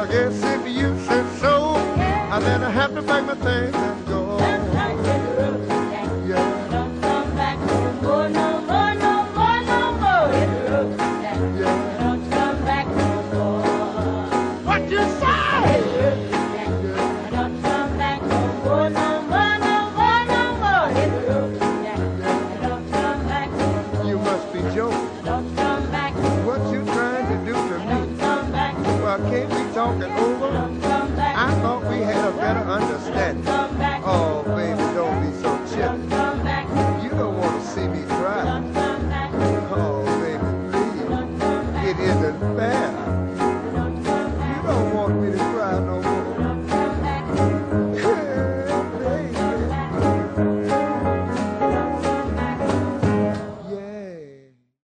guess if you said so, I then I have to pack my things and go. Yeah. Don't come back no more, no more, no more, no more. Hit the road, Jack. Yeah. Don't come back no more. What you say? Hit the road, Jack. Don't come back no more, no more, no more, no more. Hit the road, Jack. Don't come back no more. You must be joking. Don't come back. What you trying to do to me? Don't come back. Well, can't we talk it over? Don't come back. I thought we had a better understanding. Come back. Oh,